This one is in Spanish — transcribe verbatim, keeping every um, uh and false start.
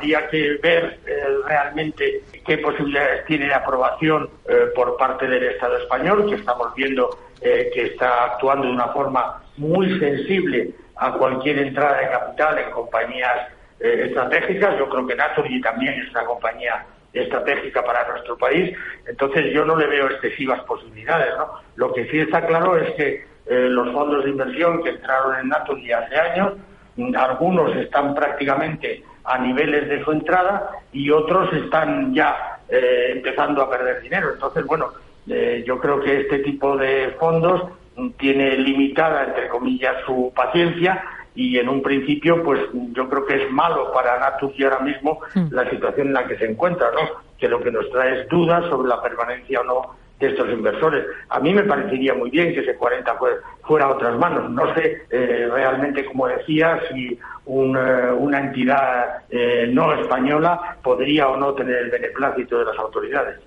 habría que ver eh, realmente qué posibilidades tiene de aprobación eh, por parte del Estado español, que estamos viendo eh, que está actuando de una forma muy sensible a cualquier entrada de capital en compañías eh, estratégicas. Yo creo que Naturgy también es una compañía estratégica para nuestro país, entonces yo no le veo excesivas posibilidades, ¿no? Lo que sí está claro es que eh, los fondos de inversión que entraron en Naturgy hace años, algunos están prácticamente a niveles de su entrada y otros están ya eh, empezando a perder dinero. Entonces, bueno, eh, yo creo que este tipo de fondos tiene limitada, entre comillas, su paciencia y en un principio, pues yo creo que es malo para Naturgy ahora mismo la situación en la que se encuentra, ¿no? Que lo que nos trae es dudas sobre la permanencia o no de estos inversores. A mí me parecería muy bien que ese cuarenta fuera a otras manos. No sé eh, realmente, como decía, si un, eh, una entidad eh, no española podría o no tener el beneplácito de las autoridades.